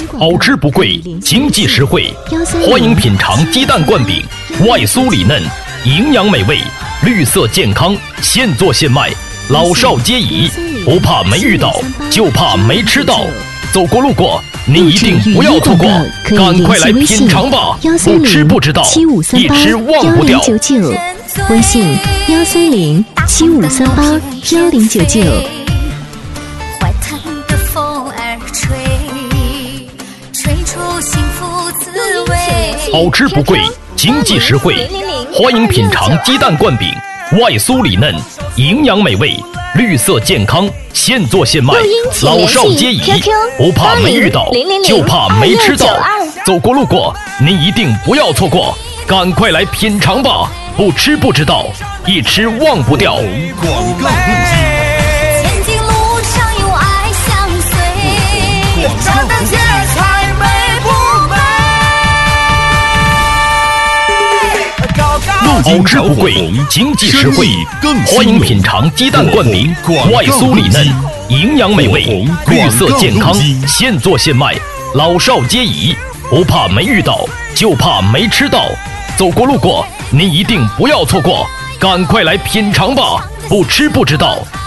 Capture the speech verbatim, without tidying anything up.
好吃不贵，经济实惠，欢迎品尝鸡蛋灌饼，外酥里嫩，营养美味，绿色健康，现做现卖，老少皆宜，不怕没遇到，就怕没吃到。走过路过，您一定不要错过，赶快来品尝吧！不吃不知道，一吃忘不掉。 微信幺三零七五三八幺零九九。 怀叹的风儿吹，吹出幸福滋味。 好吃不贵，经济实惠，欢迎品尝鸡蛋灌饼，外酥里嫩，营养美味，绿色健康，现做现卖，老少皆宜，不怕没遇到，就怕没吃到。走过路过，您一定不要错过，赶快来品尝吧！不吃不知道，一吃忘不掉。 前进路上有爱相随，站得街才美不美？ 好吃不贵，经济实惠，欢迎品尝鸡蛋灌饼，外酥里嫩，营养美味，绿色健康，现做现卖，老少皆宜，不怕没遇到，就怕没吃到。走过路过，您一定不要错过，赶快来品尝吧！不吃不知道，